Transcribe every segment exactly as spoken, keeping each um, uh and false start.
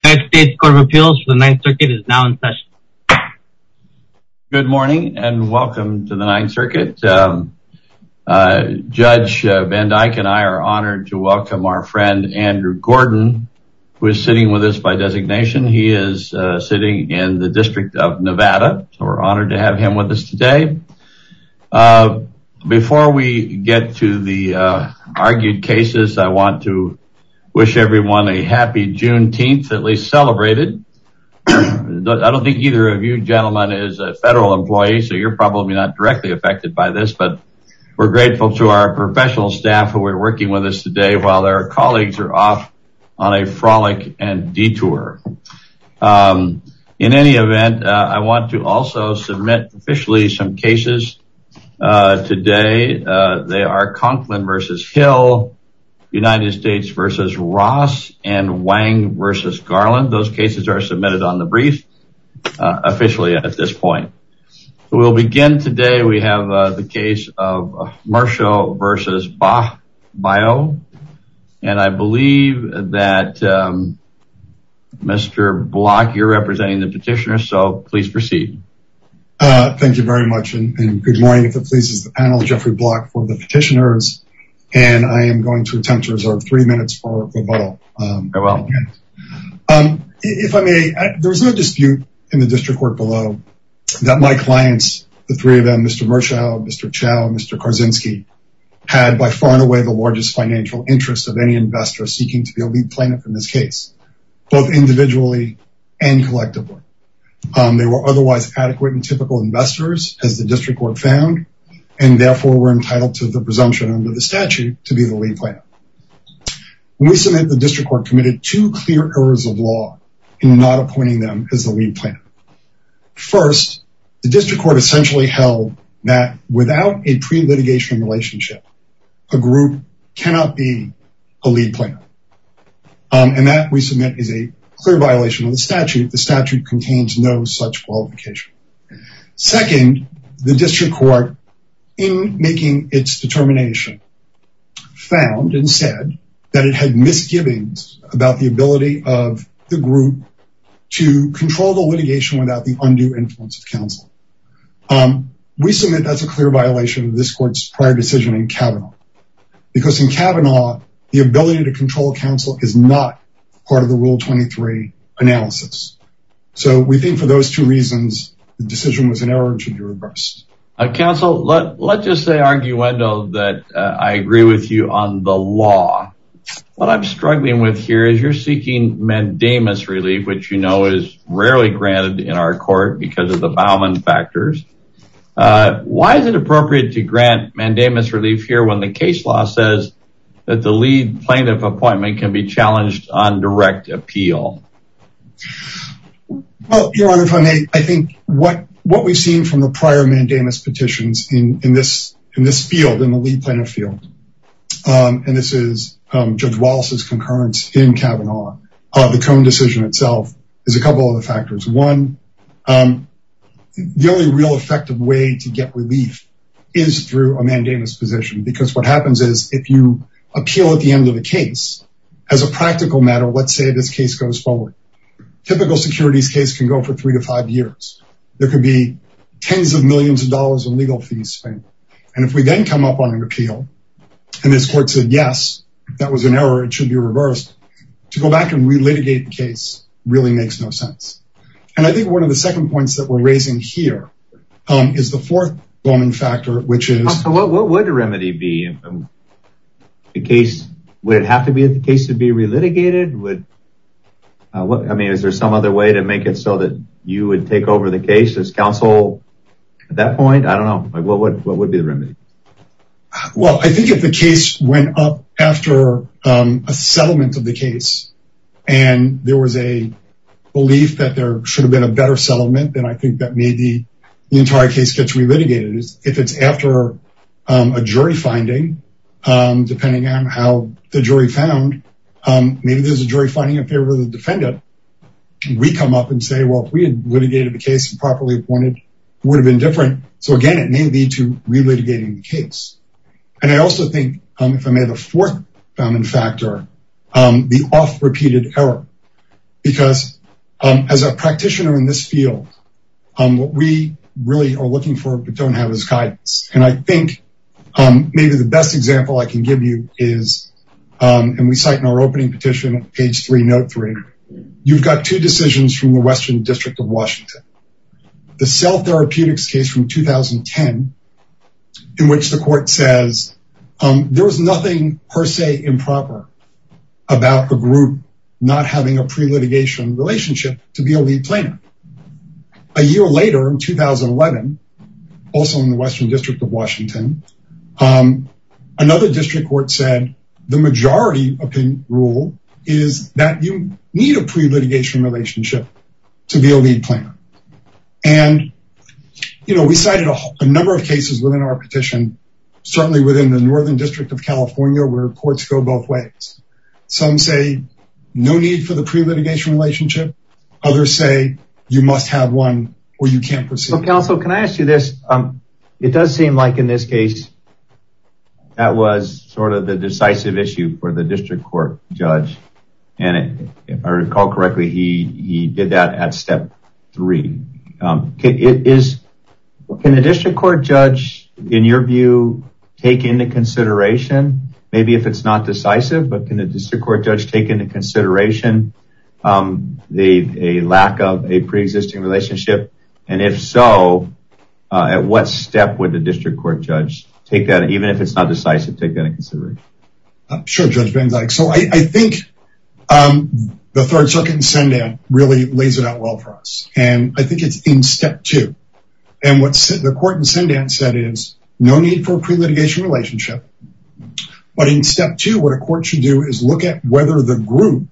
United States Court of Appeals for the Ninth Circuit is now in session. Good morning and welcome to the Ninth Circuit. Um, uh, Judge uh, Van Dyke and I are honored to welcome our friend Andrew Gordon, who is sitting with us by designation. He is uh, sitting in the District of Nevada, so we're honored to have him with us today. Uh, before we get to the uh, argued cases, I want to wish everyone a happy Juneteenth, at least celebrated. I don't think either of you gentlemen is a federal employee, so you're probably not directly affected by this, but we're grateful to our professional staff who are working with us today while their colleagues are off on a frolic and detour. Um, in any event, uh, I want to also submit officially some cases uh, today. Uh, they are Conklin versus Hill, United States versus Ross, and Wang versus Garland. Those cases are submitted on the brief uh, officially at this point. So we'll begin today. We have uh, the case of uh, Mersho versus Bah Bio, and I believe that um, Mister Block, you're representing the petitioner, so please proceed. Uh, thank you very much, and, and good morning. If it pleases the panel, Jeffrey Block for the petitioners. And I am going to attempt to reserve three minutes for rebuttal. Um, Very well. Um, if I may, I, there was no dispute in the district court below that my clients, the three of them, Mister Mersho, Mister Chow, and Mister Karzinski, had by far and away the largest financial interest of any investor seeking to be a lead plaintiff in this case, both individually and collectively. Um, they were otherwise adequate and typical investors, as the district court found, and therefore were entitled to the presumption under the statute to be the lead plaintiff. When we submit, the district court committed two clear errors of law in not appointing them as the lead plaintiff. First, the district court essentially held that without a pre-litigation relationship, a group cannot be a lead plaintiff. Um, and that, we submit, is a clear violation of the statute. The statute contains no such qualification. Second, the district court, in making its determination, found and said that it had misgivings about the ability of the group to control the litigation without the undue influence of counsel. Um, we submit that's a clear violation of this court's prior decision in Kavanaugh, because in Kavanaugh, the ability to control counsel is not part of the Rule twenty-three analysis. So we think for those two reasons, the decision was an error and should be reversed. Uh, counsel, let, let's just say, arguendo, that uh, I agree with you on the law. What I'm struggling with here is you're seeking mandamus relief, which you know is rarely granted in our court because of the Bauman factors. Uh, why is it appropriate to grant mandamus relief here when the case law says that the lead plaintiff appointment can be challenged on direct appeal? Well, Your Honor, if I may, I think what What we've seen from the prior mandamus petitions in, in this in this field, in the lead plaintiff field, um, and this is um, Judge Wallace's concurrence in Kavanaugh, uh, the Cohn decision itself, is a couple of the factors. One, um, the only real effective way to get relief is through a mandamus position, because what happens is if you appeal at the end of the case, as a practical matter, let's say this case goes forward. Typical securities case can go for three to five years. There could be tens of millions of dollars in legal fees spent. And if we then come up on an appeal, and this court said, yes, that was an error, it should be reversed, to go back and relitigate the case really makes no sense. And I think one of the second points that we're raising here um, is the fourth Bowman factor, which is... So what, what would a remedy be? Um, the case, would it have to be that the case would be relitigated? Would uh, what, I mean, is there some other way to make it so that you would take over the case as counsel at that point? I don't know. Like, what would what would be the remedy? Well, I think if the case went up after um, a settlement of the case, and there was a belief that there should have been a better settlement, then I think that maybe the entire case gets relitigated. If it's after um, a jury finding, um, depending on how the jury found, um, maybe there's a jury finding in favor of the defendant. We come up and say, well, if we had litigated the case and properly appointed, it would have been different. So again, it may lead to relitigating the case. And I also think, um, if I may, the fourth Bauman factor, um, the oft-repeated error. because um, as a practitioner in this field, um, what we really are looking for but don't have is guidance. And I think um, maybe the best example I can give you is, um, and we cite in our opening petition at page three, note three, you've got two decisions from the Western District of Washington. The Cell Therapeutics case from two thousand ten, in which the court says um, there was nothing per se improper about a group not having a pre-litigation relationship to be a lead plaintiff. A year later, in two thousand eleven, also in the Western District of Washington, um, another district court said the majority opinion rule is that you need a pre-litigation relationship to be a lead plaintiff. And, you know, we cited a, a number of cases within our petition, certainly within the Northern District of California, where courts go both ways. Some say no need for the pre-litigation relationship. Others say you must have one or you can't proceed. So, counsel, can I ask you this? Um, it does seem like in this case, that was sort of the decisive issue for the district court judge. And it, if I recall correctly, he, he did that at step three. Um, can, it is, can the district court judge, in your view, take into consideration, maybe if it's not decisive, but can the district court judge take into consideration um, the a lack of a pre-existing relationship? And if so, uh, at what step would the district court judge take that, even if it's not decisive, take that into consideration? Uh, sure, Judge Van Dyke. So I, I think um, the Third Circuit in Sendan really lays it out well for us. And I think it's in step two. And what the court in Sendan said is no need for a pre-litigation relationship. But in step two, what a court should do is look at whether the group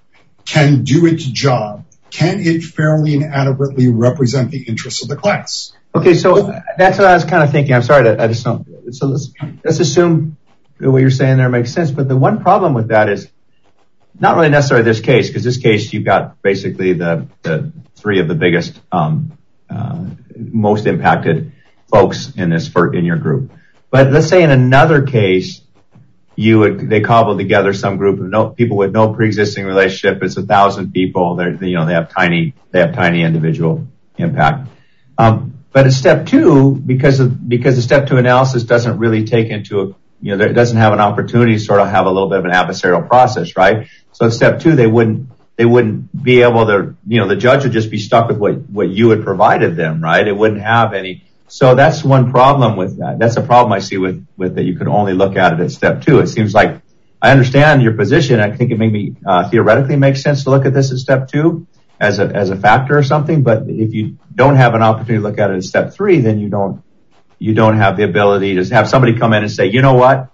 can do its job. Can it fairly and adequately represent the interests of the class? Okay, so that's what I was kind of thinking. I'm sorry, to, I just don't. So let's, let's assume what you're saying there makes sense. But the one problem with that is not really necessarily this case, because this case you've got basically the, the three of the biggest, um, uh, most impacted folks in this for in your group. But let's say in another case, you would they cobbled together some group of no people with no pre-existing relationship. It's a thousand people. They're you know they have tiny they have tiny individual impact. Um, but at step two, because of because the step two analysis doesn't really take into a, you know it doesn't have an opportunity to sort of have a little bit of an adversarial process, right? So at step two, they wouldn't they wouldn't be able to you know the judge would just be stuck with what what you had provided them, right? It wouldn't have any. So that's one problem with that. That's a problem I see with, with that you could only look at it at step two. It seems like I understand your position. I think it maybe uh, theoretically makes sense to look at this at step two as a as a factor or something. But if you don't have an opportunity to look at it at step three, then you don't you don't have the ability to have somebody come in and say, you know what,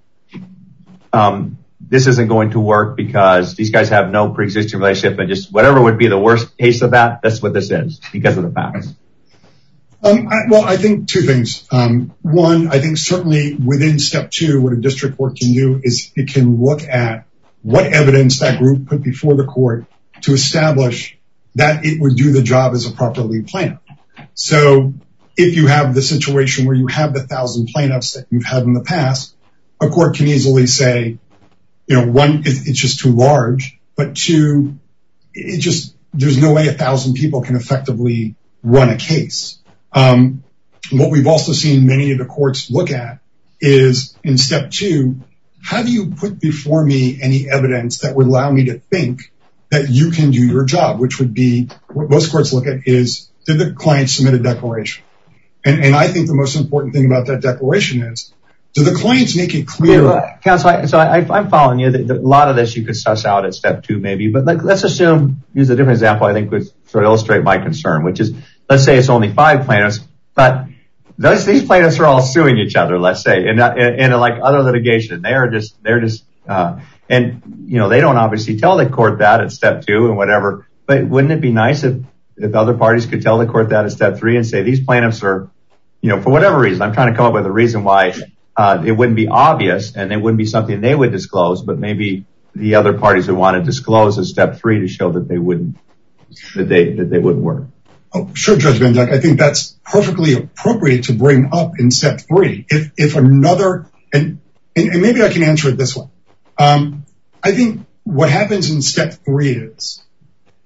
um, this isn't going to work because these guys have no pre-existing relationship, and just whatever would be the worst case of that, that's what this is because of the facts. Um, I, well, I think two things. Um, one, I think certainly within step two, what a district court can do is it can look at what evidence that group put before the court to establish that it would do the job as a proper lead plaintiff. So if you have the situation where you have the thousand plaintiffs that you've had in the past, a court can easily say, you know, one, it, it's just too large, but two, it just, there's no way a thousand people can effectively run a case. Um, what we've also seen many of the courts look at is in step two, how do you put before me any evidence that would allow me to think that you can do your job, which would be what most courts look at is, did the client submit a declaration? And, and I think the most important thing about that declaration is, do the clients make it clear? Yeah, counsel, I, so I, I'm following you. The, the, a lot of this you could suss out at step two maybe, but like, let's assume, use a different example I think would sort of illustrate my concern, which is, let's say it's only five plaintiffs, but those, these plaintiffs are all suing each other, let's say, in, in, in like other litigation. They are just, they're just, uh, and, you know, they don't obviously tell the court that at step two and whatever, but wouldn't it be nice if, if other parties could tell the court that at step three and say, these plaintiffs are, you know, for whatever reason, I'm trying to come up with a reason why, uh, it wouldn't be obvious and it wouldn't be something they would disclose, but maybe the other parties would want to disclose at step three to show that they wouldn't, that they, that they wouldn't work. Oh, sure, Judge Van Dyke. I think that's perfectly appropriate to bring up in step three. If, if another, and, and, and maybe I can answer it this way. Um, I think what happens in step three is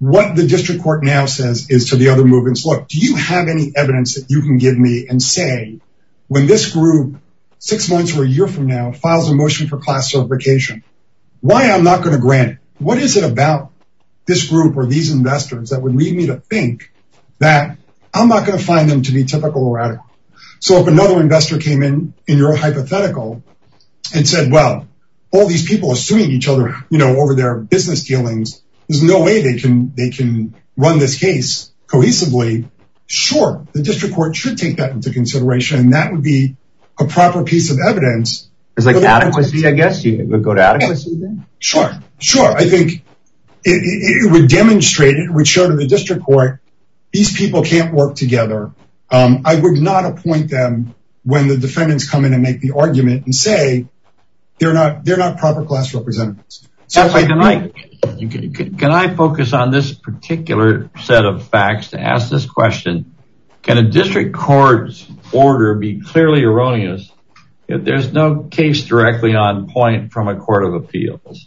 what the district court now says is to the other movements, look, do you have any evidence that you can give me and say, when this group six months or a year from now files a motion for class certification, why I'm not going to grant it? What is it about this group or these investors that would lead me to think that I'm not going to find them to be typical or radical? So if another investor came in, in your hypothetical, and said, well, all these people are suing each other, you know, over their business dealings, there's no way they can, they can run this case cohesively. Sure, the district court should take that into consideration, and that would be a proper piece of evidence. It's like adequacy, I guess. You would go to adequacy then? Sure, sure. I think it, it, it would demonstrate, it would show to the district court, these people can't work together. Um, I would not appoint them when the defendants come in and make the argument and say they're not, they're not proper class representatives. So I can, I, can I focus on this particular set of facts to ask this question? Can a district court's order be clearly erroneous if there's no case directly on point from a court of appeals?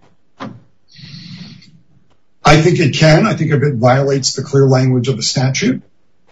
I think it can. I think if it violates the clear language of the statute,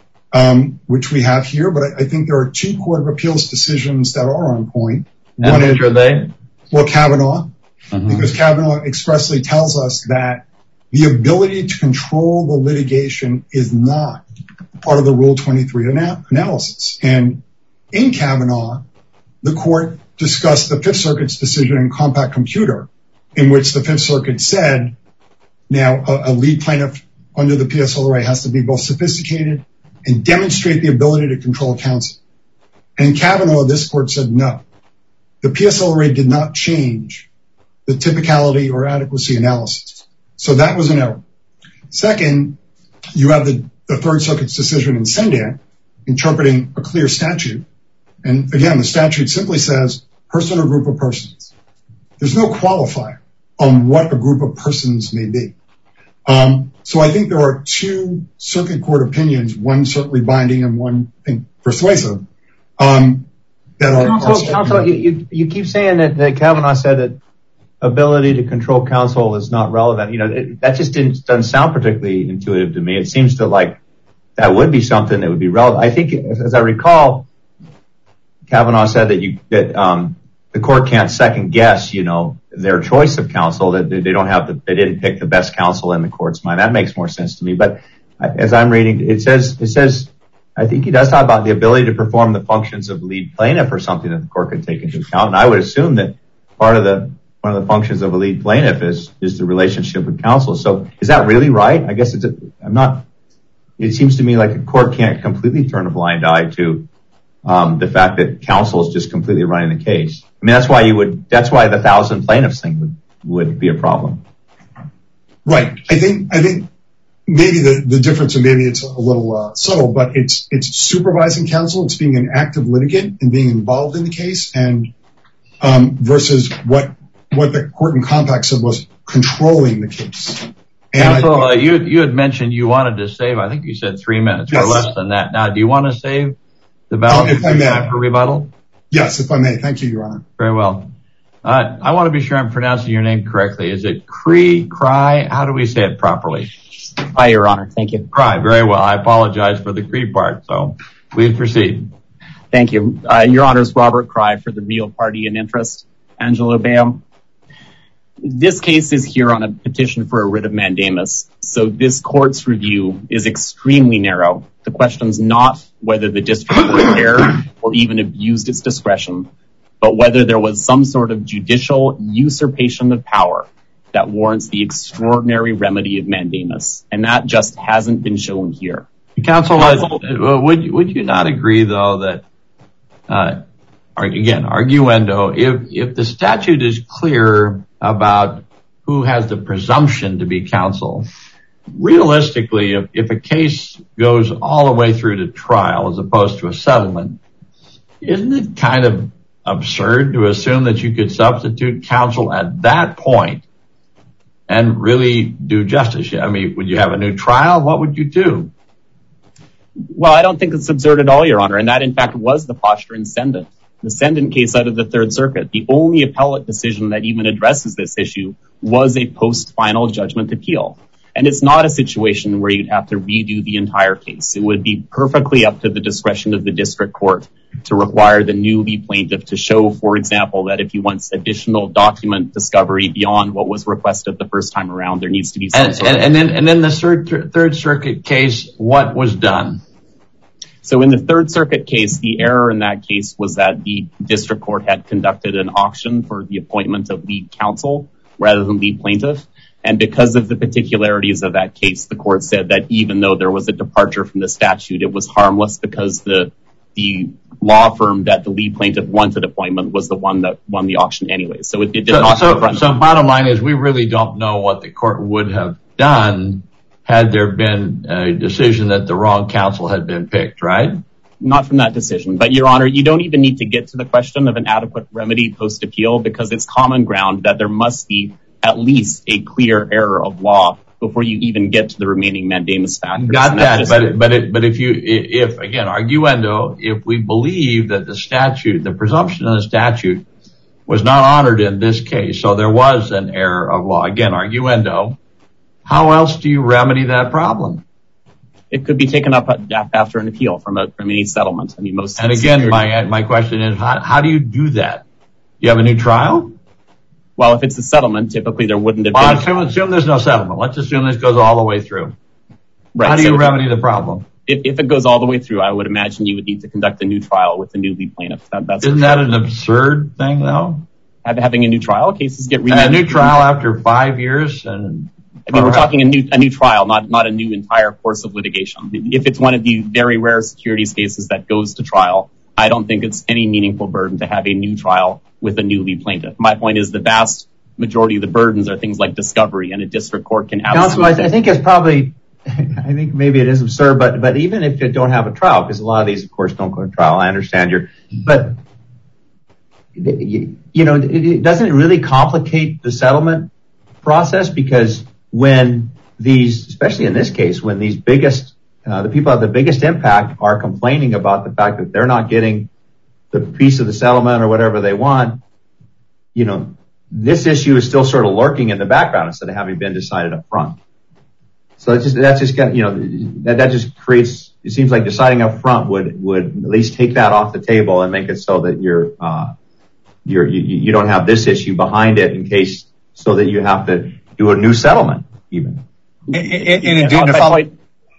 um, which we have here, but I, I think there are two court of appeals decisions that are on point. And One which is, are they? Well, Kavanaugh, Mm-hmm. because Kavanaugh expressly tells us that the ability to control the litigation is not part of the Rule twenty-three ana- analysis. And in Kavanaugh, the court discussed the Fifth Circuit's decision in Compact Computer, in which the Fifth Circuit said, now a, a lead plaintiff under the P S L R A has to be both sophisticated and demonstrate the ability to control counsel. And in Kavanaugh, this court said no. The P S L R A did not change the typicality or adequacy analysis. So that was an error. Second, you have the, the Third Circuit's decision in Sendant interpreting a clear statute. And again, the statute simply says person or group of persons. There's no qualifier on what a group of persons may be. Um, so I think there are two circuit court opinions, one certainly binding and one I think persuasive, um, that are... Counsel, are counsel you, you, you keep saying that, that Kavanaugh said that ability to control counsel is not relevant. You know, it, that just didn't, doesn't sound particularly intuitive to me. It seems to like that would be something that would be relevant. I think, as I recall, Kavanaugh said that you that um, the court can't second guess, you know, their choice of counsel. That they don't have the, they didn't pick the best counsel in the court's mind. That makes more sense to me. But as I'm reading, it says it says I think he does talk about the ability to perform the functions of lead plaintiff or something that the court could take into account. And I would assume that part of the one of the functions of a lead plaintiff is, is the relationship with counsel. So is that really right? I guess it's, a, I'm not, it seems to me like a court can't completely turn a blind eye to, um, the fact that counsel is just completely running the case. I mean, that's why you would, that's why the thousand plaintiffs thing would, would be a problem. Right. I think, I think maybe the, the difference, and maybe it's a little, uh, subtle, but it's, it's supervising counsel. It's being an active litigant and being involved in the case, and, um, versus what, what the court in Compact said was controlling the case. And Counsel, uh, you, you had mentioned you wanted to save, I think you said three minutes yes. or less than that. Now, do you want to save the balance of um, time for rebuttal? Yes, if I may. Thank you, Your Honor. Very well. Uh, I want to be sure I'm pronouncing your name correctly. Is it Cree, Cry? How do we say it properly? Hi, Your Honor. Thank you. Cry. Very well. I apologize for the Cree part. So please proceed. Thank you. Uh, Your Honor's Robert Cry for the Real Party in Interest. Angelo Baio. This case is here on a petition for a writ of mandamus, so this court's review is extremely narrow. The question's not whether the district court erred or even abused its discretion, but whether there was some sort of judicial usurpation of power that warrants the extraordinary remedy of mandamus, and that just hasn't been shown here. Counsel, uh, would, would you not agree, though, that, uh, again, arguendo, if, if the statute is clear about who has the presumption to be counsel, realistically, if, if a case goes all the way through to trial as opposed to a settlement, isn't it kind of absurd to assume that you could substitute counsel at that point and really do justice? I mean, would you have a new trial? What would you do? Well, I don't think it's absurd at all, Your Honor, and that, in fact, was the posture in Sendant. The Sendant case out of the Third Circuit, the only appellate decision that even addresses this issue was a post-final judgment appeal. And it's not a situation where you'd have to redo the entire case. It would be perfectly up to the discretion of the district court to require the new lead plaintiff to show, for example, that if he wants additional document discovery beyond what was requested the first time around, there needs to be some and, sort and, of... and then and then the third, third Circuit case, what was done? So in the Third Circuit case, the error in that case was that the district court had conducted an auction for the appointment of lead counsel rather than lead plaintiff. And because of the particularities of that case, the court said that even though there was a departure from the statute, it was harmless because the the law firm that the lead plaintiff wanted appointment was the one that won the auction anyway. So it, it did so, not... So, so bottom line is we really don't know what the court would have done had there been a decision that the wrong counsel had been picked, right? Not from that decision. But, Your Honor, you don't even need to get to the question of an adequate remedy post-appeal because it's common ground that there must be at least a clear error of law before you even get to the remaining mandamus factors. Got that, just... but but it, but if you if again arguendo, if we believe that the statute, the presumption of the statute, was not honored in this case, so there was an error of law. Again, arguendo. How else do you remedy that problem? It could be taken up after an appeal from a from any settlement. I mean, most. And again, my my question is, how how do you do that? You have a new trial? Well, if it's a settlement, typically there wouldn't have well, been... Assume, assume there's no settlement. Let's assume this goes all the way through. Right. How do so you remedy the problem? If, if it goes all the way through, I would imagine you would need to conduct a new trial with the new lead plaintiff. That, that's Isn't that sure. an absurd thing, though? Having a new trial? Cases get remanded. A new trial after five years? and I mean, we're talking a new a new trial, not, not a new entire course of litigation. If it's one of the very rare securities cases that goes to trial, I don't think it's any meaningful burden to have a new trial with a new lead plaintiff. My point is the vast majority of the burdens are things like discovery, and a district court can absolutely... Counsel, I think it's probably, I think maybe it is absurd, but but even if you don't have a trial, because a lot of these, of course, don't go to trial, I understand your, but, you, you know, it, it doesn't really complicate the settlement process, because when these, especially in this case, when these biggest, uh, the people have the biggest impact are complaining about the fact that they're not getting the piece of the settlement or whatever they want, you know, this issue is still sort of lurking in the background instead of having been decided up front. So it's just, that's just, you know, that, that just creates, it seems like deciding up front would, would at least take that off the table and make it so that you're, uh, you're, you, you don't have this issue behind it in case, so that you have to do a new settlement even. And, and, and to, follow,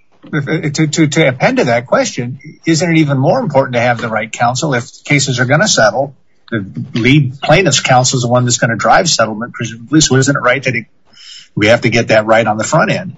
to, to, to append to that question, isn't it even more important to have the right counsel if cases are going to settle? The lead plaintiff's counsel is the one that's going to drive settlement, presumably. So isn't it right that it, we have to get that right on the front end?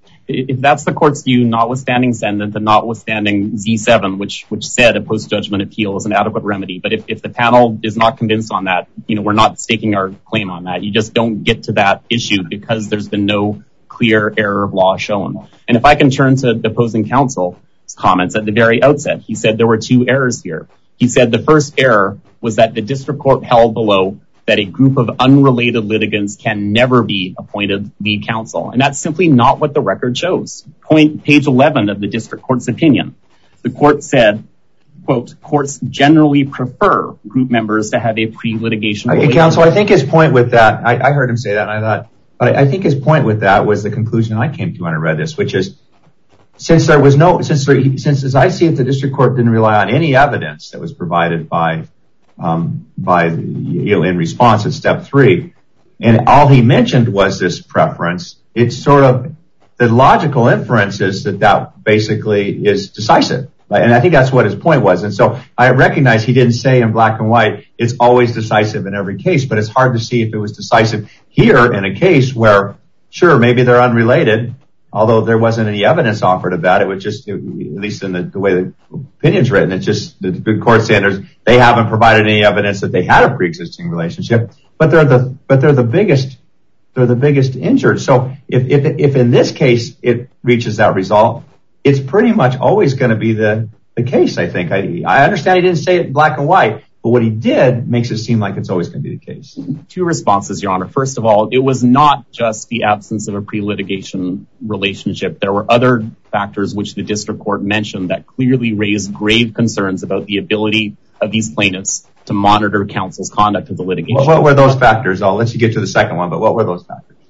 If that's the court's view, notwithstanding Sendent and notwithstanding Z seven, which which said a post-judgment appeal is an adequate remedy. But if, if the panel is not convinced on that, you know, we're not staking our claim on that. You just don't get to that issue because there's been no clear error of law shown. And if I can turn to the opposing counsel's comments at the very outset, he said there were two errors here. He said the first error was that the district court held below that a group of unrelated litigants can never be appointed lead counsel. And that's simply not what the record shows. Point page eleven of the district court's opinion. The court said, quote, courts generally prefer group members to have a pre-litigation. Okay, counsel, I think his point with that, I, I heard him say that, and I thought, but I think his point with that was the conclusion I came to when I read this, which is, Since there was no, since there, since as I see it, the district court didn't rely on any evidence that was provided by, um, by, you know, in response at step three, and all he mentioned was this preference. It's sort of the logical inference is that that basically is decisive, right? And I think that's what his point was. And so I recognize he didn't say in black and white it's always decisive in every case, but it's hard to see if it was decisive here in a case where, sure, maybe they're unrelated. Although there wasn't any evidence offered of that, it was just, at least in the, the way the opinion's written, it's just the good court standards. They haven't provided any evidence that they had a pre-existing relationship, but they're the, but they're the biggest, they're the biggest injured. So if, if, if in this case it reaches that result, it's pretty much always going to be the, the case, I think. I, I understand he didn't say it in black and white, but what he did makes it seem like it's always going to be the case. Two responses, Your Honor. First of all, it was not just the absence of a pre-litigation relationship. There were other factors which the district court mentioned that clearly raised grave concerns about the ability of these plaintiffs to monitor counsel's conduct of the litigation. Well, what were those factors? I'll let you get to the second one, but what were those factors?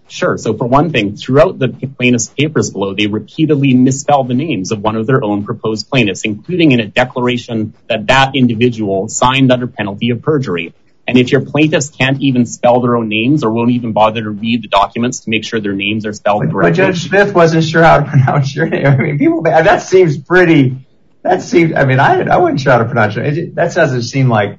Sure. So for one thing, throughout the plaintiff's papers below, they repeatedly misspelled the names of one of their own proposed plaintiffs, including in a declaration that that individual signed under penalty of perjury. And if your plaintiffs can't even spell their own names or won't even bother to read the documents to make sure their names are spelled but, correctly. But Judge Smith wasn't sure how to pronounce your name. I mean, people, that seems pretty, that seems, I mean, I, I wasn't sure how to pronounce it. it. That doesn't seem like,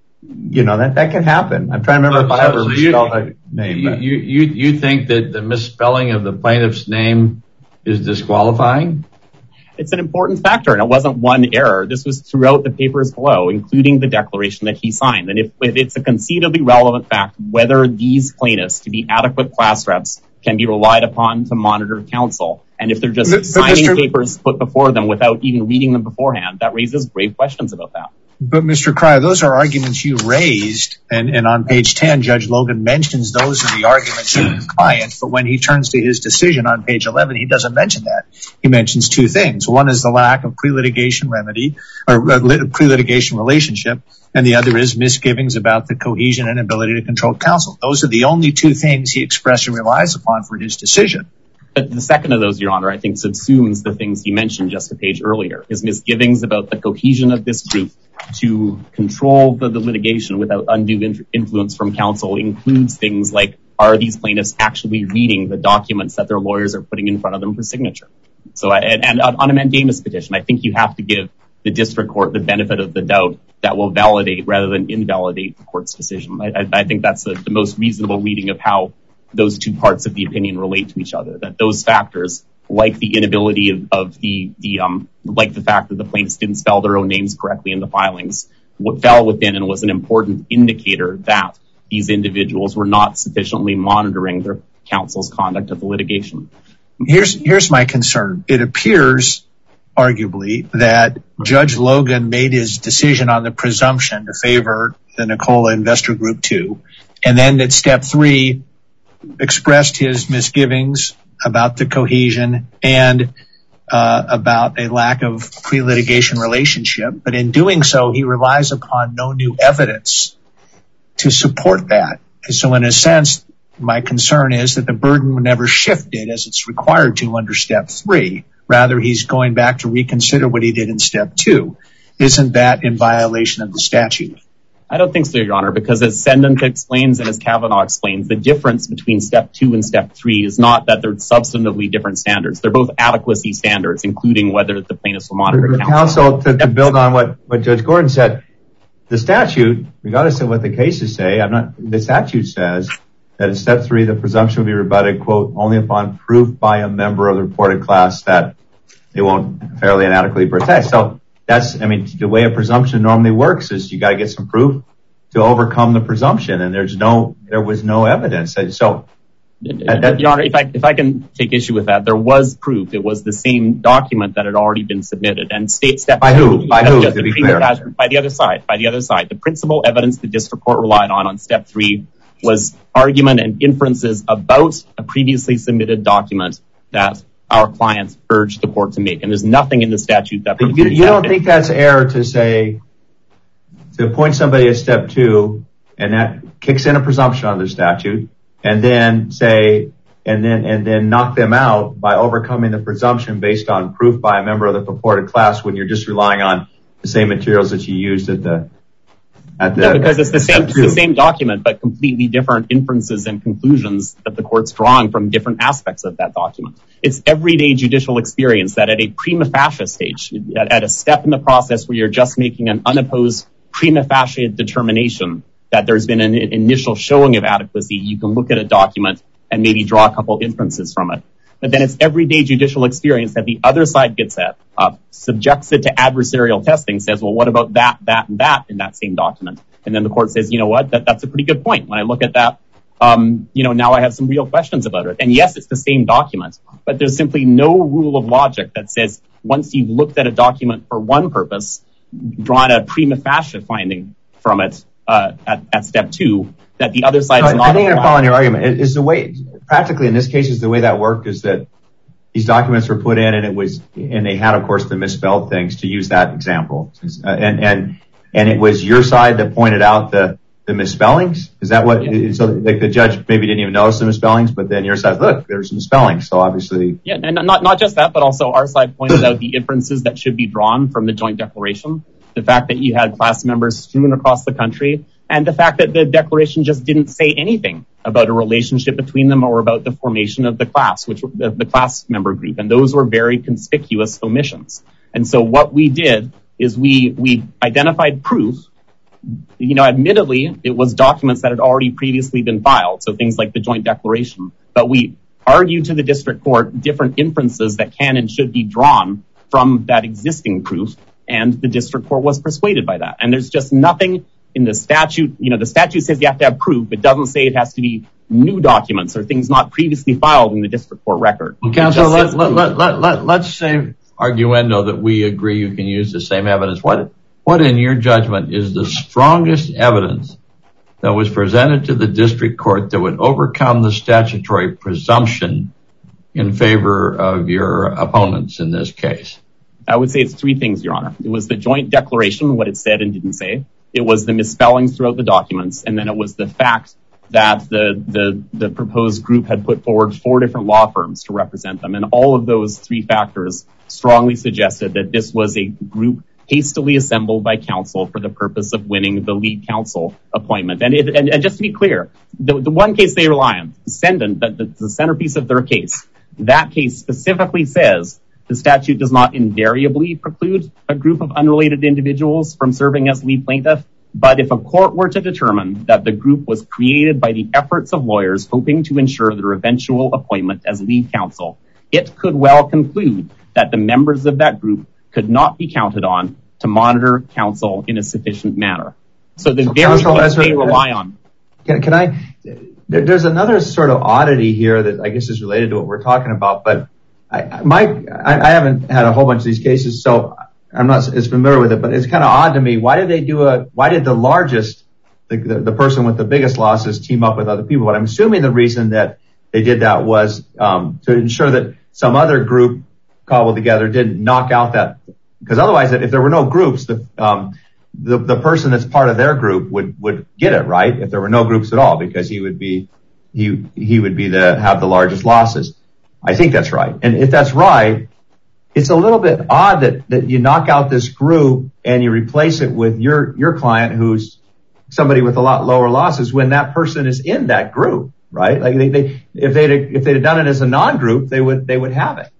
you know, that, that can happen. I'm trying to remember so, if I ever so misspelled that name. You, you, you, you think that the misspelling of the plaintiff's name is disqualifying? It's an important factor, and it wasn't one error. This was throughout the papers below, including the declaration that he signed. And if, if it's a conceivably relevant fact, whether these plaintiffs, to be adequate class reps, can be relied upon to monitor counsel. And if they're just but, signing but Mister papers put before them without even reading them beforehand, that raises grave questions about that. But Mister Cryer, those are arguments you raised, and, and on page ten, Judge Logan mentions those are the arguments of his client, but when he turns to his decision on page eleven, he doesn't mention that. He mentions two things. One is the lack of pre-litigation remedy, or uh, pre-litigation relationship, and the other is misgivings about the cohesion and ability to control counsel. Those are the only two things he expressly relies upon for his decision. But the second of those, Your Honor, I think subsumes the things he mentioned just a page earlier. His misgivings about the cohesion of this group to control the, the litigation without undue influence from counsel includes things like, are these plaintiffs actually reading the documents that their lawyers are putting in front of them for signature? So, and, and on a mandamus petition, I think you have to give the district court the benefit of the doubt that will validate rather than invalidate the court's decision. I, I, I think that's the, the most reasonable reading of how those two parts of the opinion relate to each other, that those factors, like the inability of, of the, the um, like the fact that the plaintiffs didn't spell their own names correctly in the filings, what fell within and was an important indicator that these individuals were not sufficiently monitoring their counsel's conduct of the litigation. Here's, here's my concern. It appears, arguably, that Judge Logan made his decision on the presumption to favor the Nicola Investor Group two, and then at step three, expressed his misgivings about the cohesion and uh, about a lack of pre-litigation relationship. But in doing so, he relies upon no new evidence to support that. And so in a sense, my concern is that the burden never shifted as it's required to under step three. Rather, he's going back to reconsider what he did in step two. Isn't that in violation of the statute? I don't think so, Your Honor, because as Sendent explains and as Kavanaugh explains, the difference between step two and step three is not that they're substantively different standards. They're both adequacy standards, including whether the plaintiffs will monitor counsel. Counsel, to, to build on what, what Judge Gordon said, the statute, regardless of what the cases say, I'm not, the statute says that in step three, the presumption will be rebutted, quote, only upon proof by a member of the reported class that they won't fairly and adequately protect. So that's, I mean, the way a presumption normally works is you got to get some proof to overcome the presumption, and there's no, there was no evidence. So, that, Your Honor, if I if I can take issue with that, there was proof. It was the same document that had already been submitted, and state step by who? By who? To be clear. By the other side. By the other side. The principal evidence the district court relied on on step three was argument and inferences about a previously submitted document that our clients urged the court to make. And there's nothing in the statute that you, you don't think that's error to say, to appoint somebody at step two, and that kicks in a presumption on the statute, and then say, and then, and then knock them out by overcoming the presumption based on proof by a member of the purported class when you're just relying on the same materials that you used at the, at the, no, because it's the same, it's the same document, but completely different inferences and conclusions that the court's drawing from different aspects of that document. It's everyday judicial experience that at a prima facie stage, at, at a step in the process where you're just making an unopposed prima facie determination that there's been an initial showing of adequacy, you can look at a document and maybe draw a couple inferences from it. But then it's everyday judicial experience that the other side gets at, uh, subjects it to adversarial testing, says, well, what about that, that, and that in that same document? And then the court says, you know what, that, that's a pretty good point. When I look at that, um, you know, now I have some real questions about it. And yes, it's the same document, but there's simply no rule of logic that says once you've looked at a document for one purpose, drawn a prima facie finding from it uh, at, at step two, that the other side is not. I think I'm following your argument. Is the way, practically in this case, is the way that worked is that these documents were put in and it was, and they had, of course, the misspelled things, to use that example. Uh, and, and, and it was your side that pointed out the, the misspellings? Is that what, yeah. So like the judge maybe didn't even notice the misspellings, but then your side, look, there's some misspellings. So obviously. Yeah, and not, not just that, but also our side pointed out the inferences that should be drawn from the joint declaration. The fact that you had class members strewn across the country, and the fact that the declaration just didn't say anything about a relationship between them or about the formation of the class, which the, the class member group. And those were very conspicuous omissions. And so what we did is we, we identified proof. You know, admittedly, it was documents that had already previously been filed, so things like the joint declaration. But we argued to the district court different inferences that can and should be drawn from that existing proof, and the district court was persuaded by that. And there's just nothing in the statute. You know, the statute says you have to have proof. It doesn't say it has to be new documents or things not previously filed in the district court record. Well, counsel, let, let, let, let, let, let's say arguendo that we agree you can use the same evidence. What What, in your judgment, is the strongest evidence that was presented to the district court that would overcome the statutory presumption in favor of your opponents in this case? I would say it's three things, Your Honor. It was the joint declaration, what it said and didn't say. It was the misspellings throughout the documents. And then it was the fact that the, the, the proposed group had put forward four different law firms to represent them. And all of those three factors strongly suggested that this was a group hastily assembled by counsel for the purpose of winning the lead counsel appointment. And, it, and, and just to be clear, the, the one case they rely on, Sendon, the, the, the centerpiece of their case, that case specifically says the statute does not invariably preclude a group of unrelated individuals from serving as lead plaintiff. But if a court were to determine that the group was created by the efforts of lawyers hoping to ensure their eventual appointment as lead counsel, it could well conclude that the members of that group could not be counted on to monitor counsel in a sufficient manner. So the so very things they rely on. Can, can I, there, there's another sort of oddity here that I guess is related to what we're talking about, but I, Mike, I, I haven't had a whole bunch of these cases, so I'm not as familiar with it, but it's kind of odd to me. Why did they do a, why did the largest, the, the, the person with the biggest losses team up with other people? But I'm assuming the reason that they did that was um, to ensure that some other group cobbled together didn't knock out that, because otherwise, if there were no groups, the, um, the the person that's part of their group would would get it, right? If there were no groups at all, because he would be he he would be the have the largest losses. I think that's right. And if that's right, it's a little bit odd that that you knock out this group and you replace it with your your client, who's somebody with a lot lower losses, when that person is in that group, right? Like they, they if they if they'd have done it as a non-group, they would they would have it.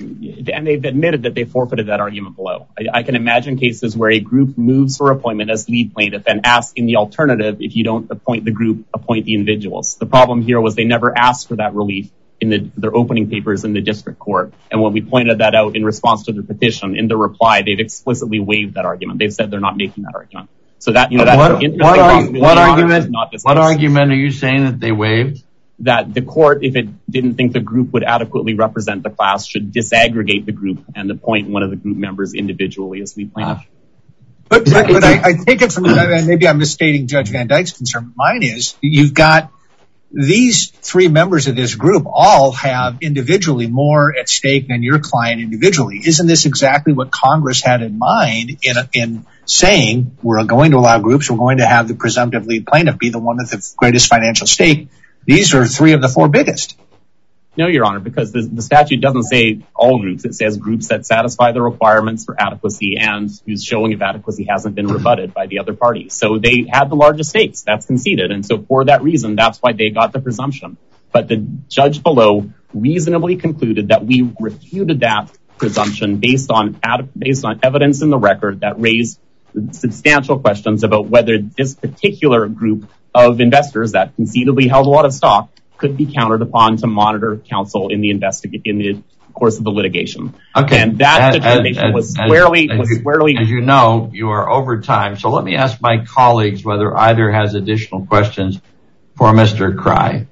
And they've admitted that they forfeited that argument below. I, I can imagine cases where a group moves for appointment as lead plaintiff and asks in the alternative, if you don't appoint the group, appoint the individuals. The problem here was they never asked for that relief in the, their opening papers in the district court. And when we pointed that out in response to their petition, in the reply, they've explicitly waived that argument. They've said they're not making that argument. So that, you know, that's what, an interesting what, possibility. What argument, what argument are you saying that they waived? That the court, if it didn't think the group would adequately represent the class, should disaggregate the group and appoint one of the group members individually as lead plaintiff. But, but, but I, I take it from, and maybe I'm misstating Judge Van Dyke's concern. Mine is, you've got these three members of this group all have individually more at stake than your client individually. Isn't this exactly what Congress had in mind in, in saying, we're going to allow groups, we're going to have the presumptive lead plaintiff be the one with the greatest financial stake? These are three of the four biggest. No, Your Honor, because the, the statute doesn't say all groups. It says groups that satisfy the requirements for adequacy and whose showing of adequacy hasn't been rebutted by the other party. So they had the largest stakes. That's conceded. And so for that reason, that's why they got the presumption. But the judge below reasonably concluded that we refuted that presumption based on based on evidence in the record that raised substantial questions about whether this particular group of investors that conceitedly held a lot of stock could be counted upon to monitor counsel in the investigate in the course of the litigation. Okay. And that determination was squarely, as, was as, squarely. As you know, you are over time. So let me ask my colleagues whether either has additional questions for Mister Cry.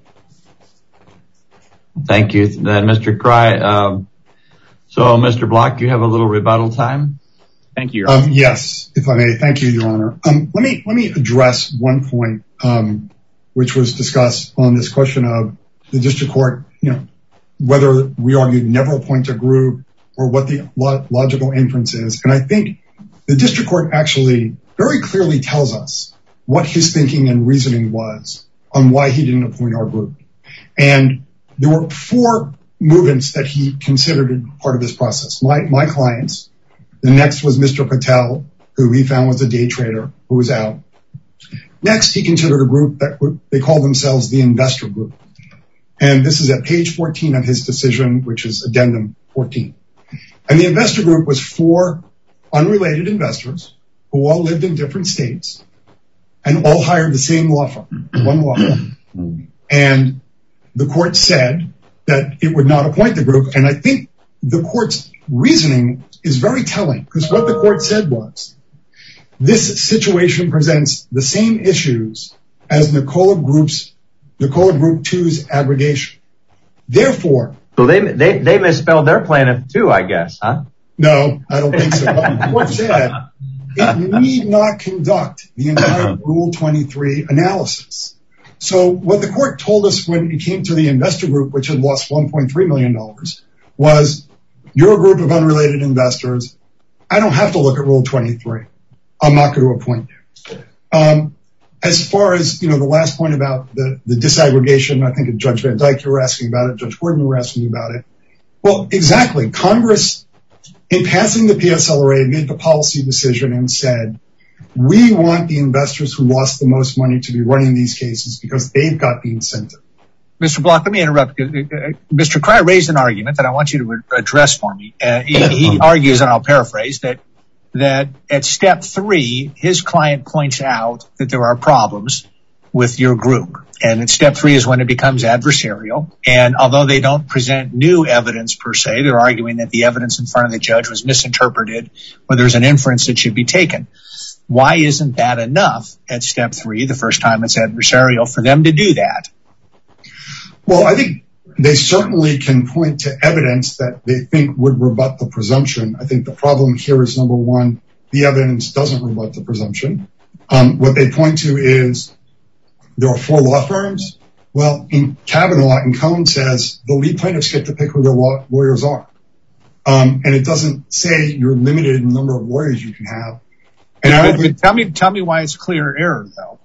Thank you. Then Mister Cry. Um, so Mister Block, you have a little rebuttal time. Thank you, Your Honor. Um, yes, if I may. Thank you, Your Honor. Um, let me let me address one point, um, which was discussed on this question of the district court, you know, whether we argued never appoint a group or what the lo- logical inference is. And I think the district court actually very clearly tells us what his thinking and reasoning was on why he didn't appoint our group. And there were four movements that he considered part of this process. My, my clients. The next was Mister Patel, who he found was a day trader who was out. Next, he considered a group that they call themselves the investor group. And this is at page fourteen of his decision, which is addendum fourteen. And the investor group was four unrelated investors who all lived in different states and all hired the same law firm, one law firm. And the court said that it would not appoint the group. And I think the court's reasoning is very telling, because what the court said was, this situation presents the same issues as Nicola Group's, Nicola Group two's aggregation. Therefore, so they, they, they misspelled their plaintiff too, I guess, huh? No, I don't think so. But the court said it need not conduct the entire Rule twenty-three analysis. So what the court told us when it came to the investor group, which had lost one point three million dollars, was you're a group of unrelated investors. I don't have to look at Rule twenty-three. I'm not going to appoint you. Um, as far as, you know, the last point about the, the disaggregation, I think Judge Van Dyke, you were asking about it. Judge Gordon, you were asking about it. Well, exactly. Congress, in passing the P S L R A, made the policy decision and said, we want the investors who lost the most money to be running these cases because they've got the incentive. Mister Block, let me interrupt. Mister Cryer raised an argument that I want you to address for me. Uh, he, he argues, and I'll paraphrase, that that at step three, his client points out that there are problems with your group. And at step three is when it becomes adversarial. And although they don't present new evidence per se, they're arguing that the evidence in front of the judge was misinterpreted, or there's an inference that should be taken. Why isn't that enough at step three, the first time it's adversarial, for them to do that? Well, I think they certainly can point to evidence that they think would rebut the presumption. I think the problem here is, number one, the evidence doesn't rebut the presumption. Um, what they point to is there are four law firms. Well, in Kavanaugh and Cohn says the lead plaintiffs get to pick who their law- lawyers are. Um, and it doesn't say you're limited in the number of lawyers you can have. And I don't think, tell me, tell me why it's clear error, though.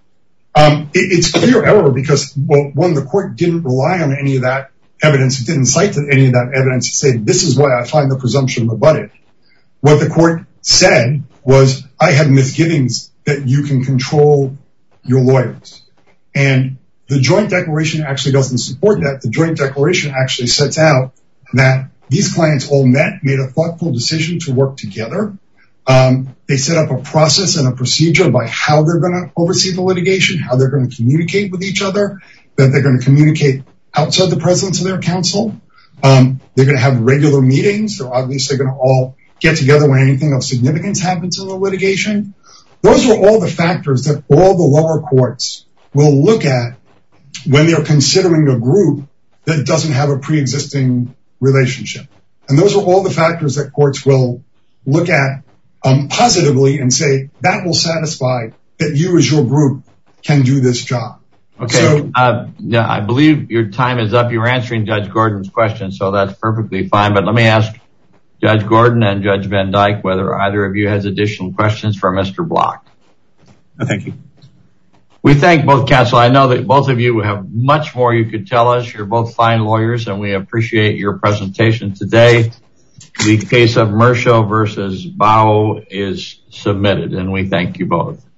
Um, it, it's clear error because, well, one, the court didn't rely on any of that evidence. It didn't cite any of that evidence to say, this is why I find the presumption rebutted. What the court said was, I have misgivings that you can control your lawyers. And the joint declaration actually doesn't support that. The joint declaration actually sets out that these clients all met, made a thoughtful decision to work together. Um, they set up a process and a procedure by how they're going to oversee the litigation, how they're going to communicate with each other, that they're going to communicate outside the presence of their counsel. Um, they're going to have regular meetings. They're obviously going to all get together when anything of significance happens in the litigation. Those are all the factors that all the lower courts will look at when they're considering a group that doesn't have a pre-existing relationship. And those are all the factors that courts will look at Um, positively and say that will satisfy that you as your group can do this job. Okay. So, uh, yeah, I believe your time is up. You're answering Judge Gordon's question, so that's perfectly fine. But let me ask Judge Gordon and Judge Van Dyke whether either of you has additional questions for Mister Block. No, thank you. We thank both counsel. I know that both of you have much more you could tell us. You're both fine lawyers, and we appreciate your presentation today. The case of Mershow versus Bao is submitted, and we thank you both.